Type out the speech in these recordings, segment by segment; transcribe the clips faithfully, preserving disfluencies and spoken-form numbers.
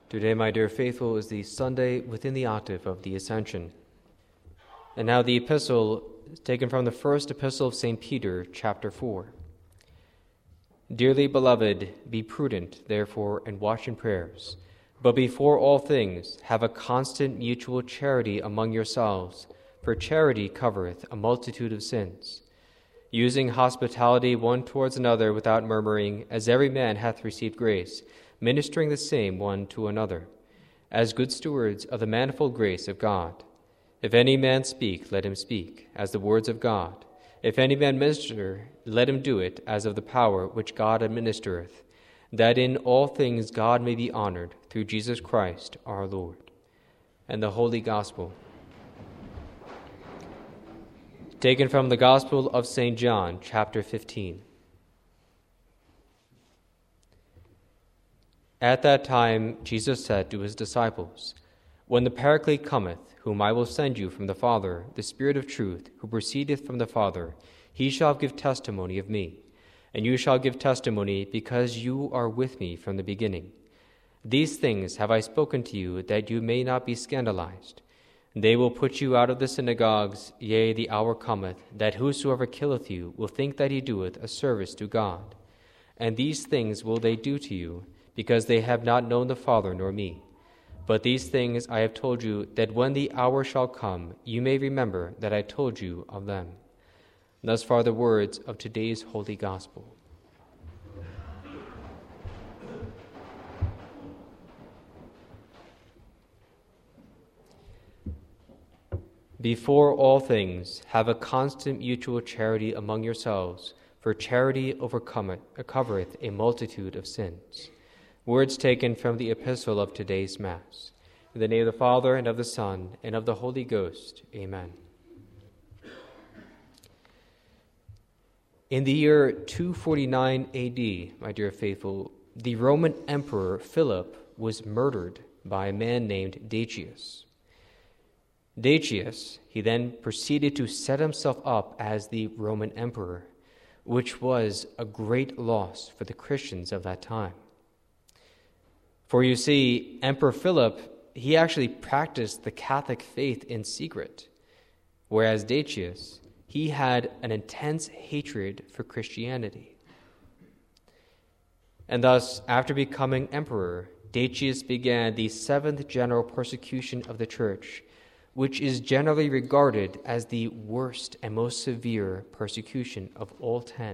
Today, my dear faithful, is the Sunday within the octave of the Ascension. And now the epistle is taken from the first epistle of Saint Peter, chapter four. Dearly beloved, be prudent, therefore, and watch in prayers. But before all things, have a constant mutual charity among yourselves, for charity covereth a multitude of sins. Using hospitality one towards another without murmuring, as every man hath received grace, ministering the same one to another, as good stewards of the manifold grace of God. If any man speak, let him speak, as the words of God. If any man minister, let him do it as of the power which God administereth, that in all things God may be honored through Jesus Christ our Lord. And the Holy Gospel, taken from the Gospel of Saint John, chapter fifteen. At that time Jesus said to his disciples, When the Paraclete cometh, whom I will send you from the Father, the Spirit of truth, who proceedeth from the Father, he shall give testimony of me. And you shall give testimony, because you are with me from the beginning. These things have I spoken to you, that you may not be scandalized. They will put you out of the synagogues, yea, the hour cometh, that whosoever killeth you will think that he doeth a service to God. And these things will they do to you, because they have not known the Father nor me. But these things I have told you, that when the hour shall come, you may remember that I told you of them. Thus far the words of today's Holy Gospel. Before all things, have a constant mutual charity among yourselves, for charity overcometh, covereth a multitude of sins. Words taken from the epistle of today's Mass. In the name of the Father, and of the Son, and of the Holy Ghost. Amen. In the year two forty-nine A D, my dear faithful, the Roman Emperor Philip was murdered by a man named Decius. Decius, he then proceeded to set himself up as the Roman Emperor, which was a great loss for the Christians of that time. For you see, Emperor Philip, he actually practiced the Catholic faith in secret, whereas Decius, he had an intense hatred for Christianity. And thus, after becoming emperor, Decius began the seventh general persecution of the Church, which is generally regarded as the worst and most severe persecution of all ten.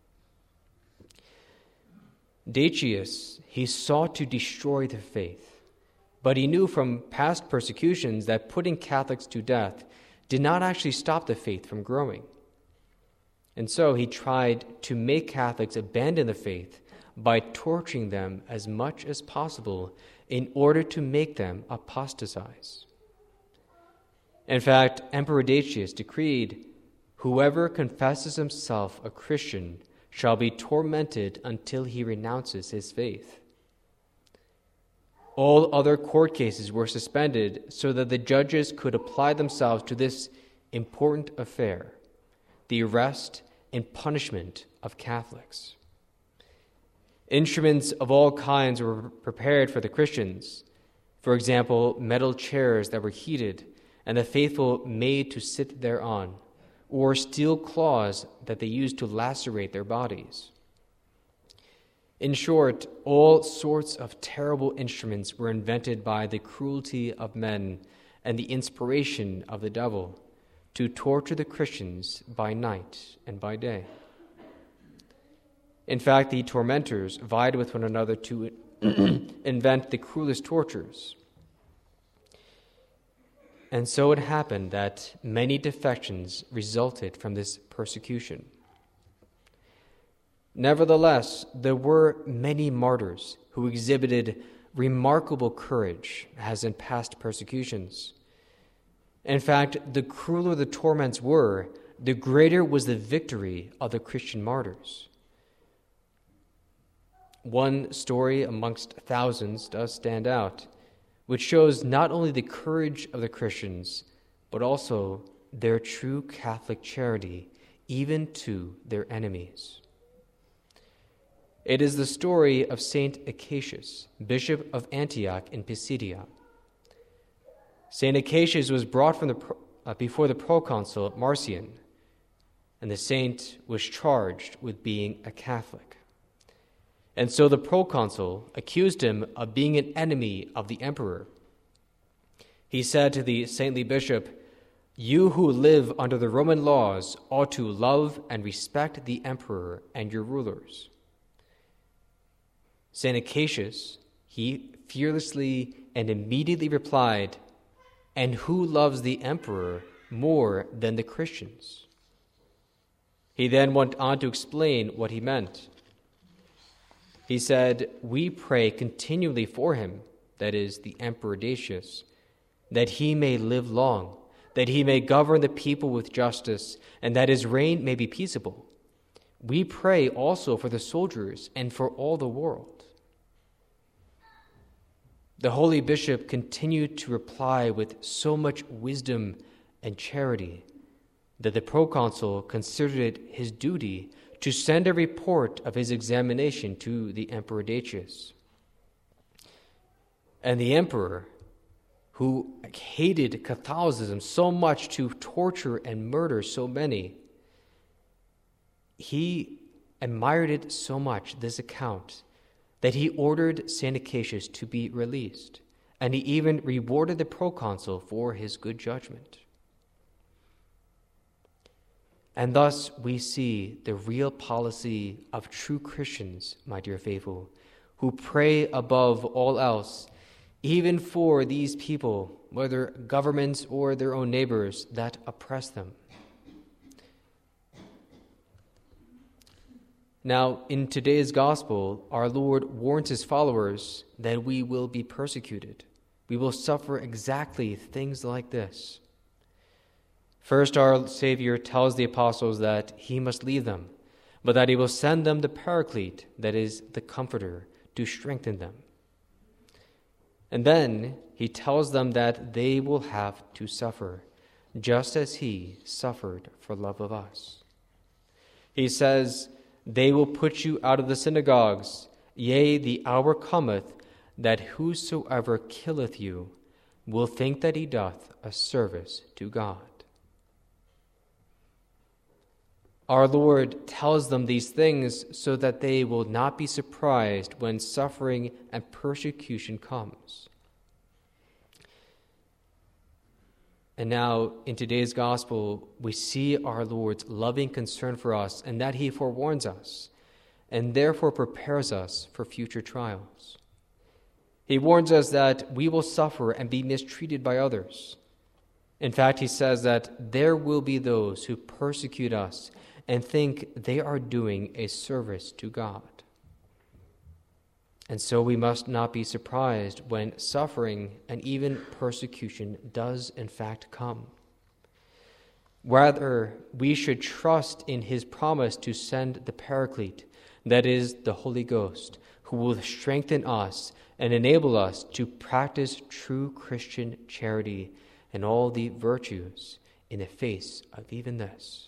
Decius, he sought to destroy the faith, but he knew from past persecutions that putting Catholics to death did not actually stop the faith from growing. And so he tried to make Catholics abandon the faith by torturing them as much as possible in order to make them apostatize. In fact, Emperor Decius decreed, "Whoever confesses himself a Christian shall be tormented until he renounces his faith." All other court cases were suspended so that the judges could apply themselves to this important affair, the arrest and punishment of Catholics. Instruments of all kinds were prepared for the Christians. For example, metal chairs that were heated and the faithful made to sit thereon, or steel claws that they used to lacerate their bodies. In short, all sorts of terrible instruments were invented by the cruelty of men and the inspiration of the devil to torture the Christians by night and by day. In fact, the tormentors vied with one another to invent the cruelest tortures. And so it happened that many defections resulted from this persecution. Nevertheless, there were many martyrs who exhibited remarkable courage, as in past persecutions. In fact, the crueler the torments were, the greater was the victory of the Christian martyrs. One story amongst thousands does stand out, which shows not only the courage of the Christians, but also their true Catholic charity, even to their enemies. It is the story of Saint Acacius, bishop of Antioch in Pisidia. Saint Acacius was brought from the, uh, before the proconsul Marcian, and the saint was charged with being a Catholic. And so the proconsul accused him of being an enemy of the emperor. He said to the saintly bishop, "You who live under the Roman laws ought to love and respect the emperor and your rulers." Saint Acacius, he fearlessly and immediately replied, "And who loves the emperor more than the Christians?" He then went on to explain what he meant. He said, "We pray continually for him," that is, the Emperor Decius, "that he may live long, that he may govern the people with justice, and that his reign may be peaceable. We pray also for the soldiers and for all the world." The holy bishop continued to reply with so much wisdom and charity that the proconsul considered it his duty to send a report of his examination to the Emperor Decius. And the emperor, who hated Catholicism so much to torture and murder so many, he admired it so much, this account, that he ordered Saint Acacius to be released, and he even rewarded the proconsul for his good judgment. And thus we see the real policy of true Christians, my dear faithful, who pray above all else, even for these people, whether governments or their own neighbors, that oppress them. Now, in today's gospel, our Lord warns his followers that we will be persecuted. We will suffer exactly things like this. First, our Savior tells the apostles that he must leave them, but that he will send them the Paraclete, that is, the Comforter, to strengthen them. And then he tells them that they will have to suffer, just as he suffered for love of us. He says, "They will put you out of the synagogues. Yea, the hour cometh, that whosoever killeth you will think that he doth a service to God." Our Lord tells them these things so that they will not be surprised when suffering and persecution comes. And now, in today's gospel, we see our Lord's loving concern for us and that he forewarns us and therefore prepares us for future trials. He warns us that we will suffer and be mistreated by others. In fact, he says that there will be those who persecute us and think they are doing a service to God. And so we must not be surprised when suffering and even persecution does in fact come. Rather, we should trust in his promise to send the Paraclete, that is, the Holy Ghost, who will strengthen us and enable us to practice true Christian charity and all the virtues in the face of even this.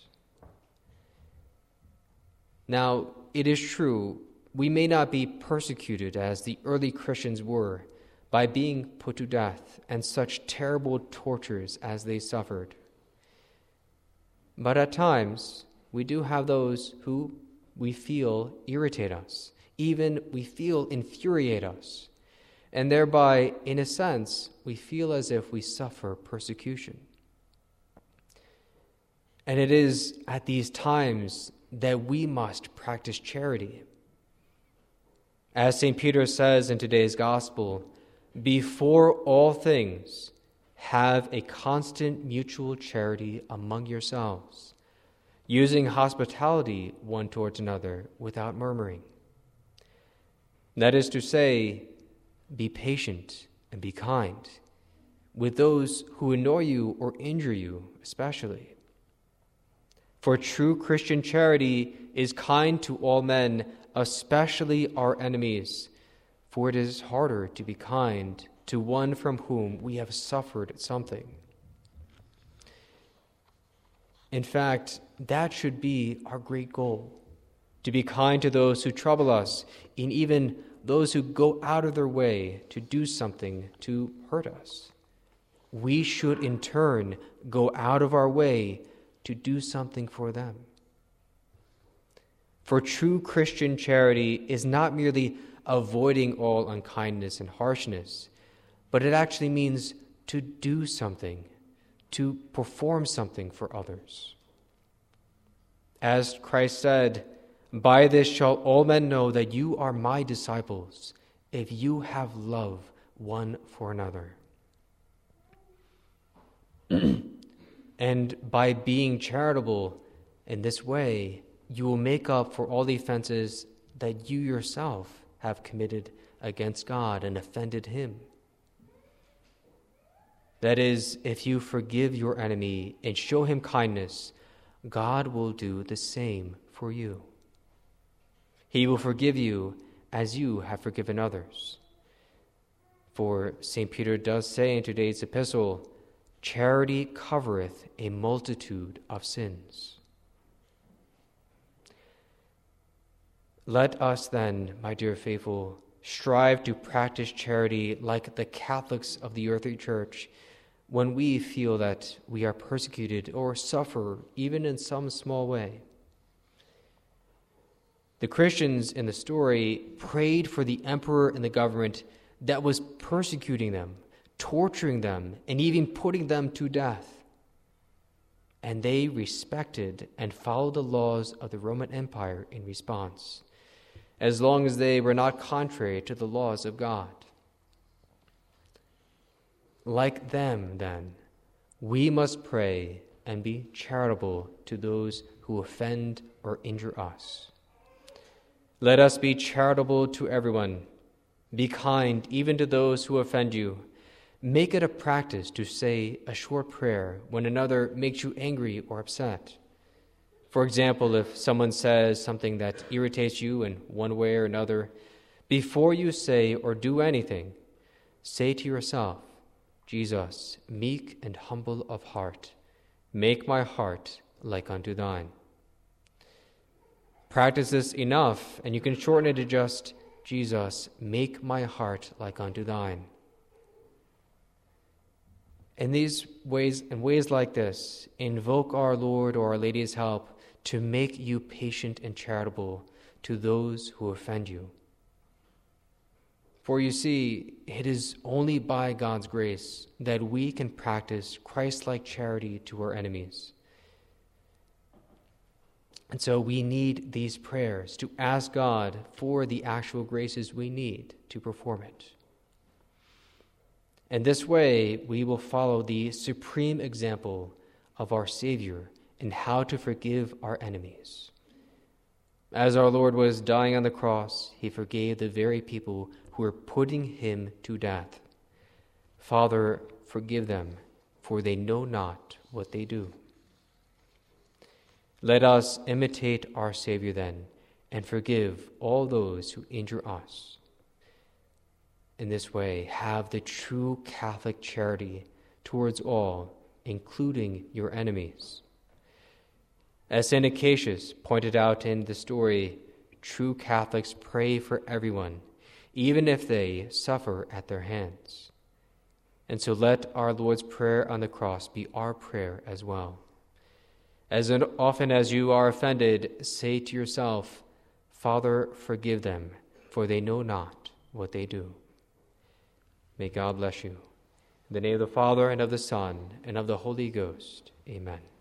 Now, it is true, we may not be persecuted as the early Christians were by being put to death and such terrible tortures as they suffered. But at times, we do have those who we feel irritate us, even we feel infuriate us, and thereby, in a sense, we feel as if we suffer persecution. And it is at these times that we must practice charity. As Saint Peter says in today's gospel, "Before all things, have a constant mutual charity among yourselves, using hospitality one towards another without murmuring." That is to say, be patient and be kind with those who annoy you or injure you, especially. For true Christian charity is kind to all men, especially our enemies, for it is harder to be kind to one from whom we have suffered something. In fact, that should be our great goal, to be kind to those who trouble us, and even those who go out of their way to do something to hurt us. We should in turn go out of our way to do something for them. For true Christian charity is not merely avoiding all unkindness and harshness, but it actually means to do something, to perform something for others. As Christ said, "By this shall all men know that you are my disciples, if you have love one for another." And by being charitable in this way, you will make up for all the offenses that you yourself have committed against God and offended Him. That is, if you forgive your enemy and show him kindness, God will do the same for you. He will forgive you as you have forgiven others. For Saint Peter does say in today's epistle, "Charity covereth a multitude of sins." Let us then, my dear faithful, strive to practice charity like the Catholics of the earthly church when we feel that we are persecuted or suffer even in some small way. The Christians in the story prayed for the emperor and the government that was persecuting them, torturing them, and even putting them to death. And they respected and followed the laws of the Roman Empire in response, as long as they were not contrary to the laws of God. Like them, then, we must pray and be charitable to those who offend or injure us. Let us be charitable to everyone. Be kind even to those who offend you. Make it a practice to say a short prayer when another makes you angry or upset. For example, if someone says something that irritates you in one way or another, before you say or do anything, say to yourself, "Jesus, meek and humble of heart, make my heart like unto thine." Practice this enough, and you can shorten it to just, "Jesus, make my heart like unto thine." In these ways, in ways like this, invoke our Lord or Our Lady's help to make you patient and charitable to those who offend you. For you see, it is only by God's grace that we can practice Christ-like charity to our enemies. And so we need these prayers to ask God for the actual graces we need to perform it. In this way, we will follow the supreme example of our Savior in how to forgive our enemies. As our Lord was dying on the cross, he forgave the very people who were putting him to death. Father, forgive them, for they know not what they do. Let us imitate our Savior then, and forgive all those who injure us. In this way, have the true Catholic charity towards all, including your enemies. As Saint Acacius pointed out in the story, true Catholics pray for everyone, even if they suffer at their hands. And so let our Lord's Prayer on the cross be our prayer as well. As often as you are offended, say to yourself, "Father, forgive them, for they know not what they do." May God bless you. In the name of the Father, and of the Son, and of the Holy Ghost. Amen.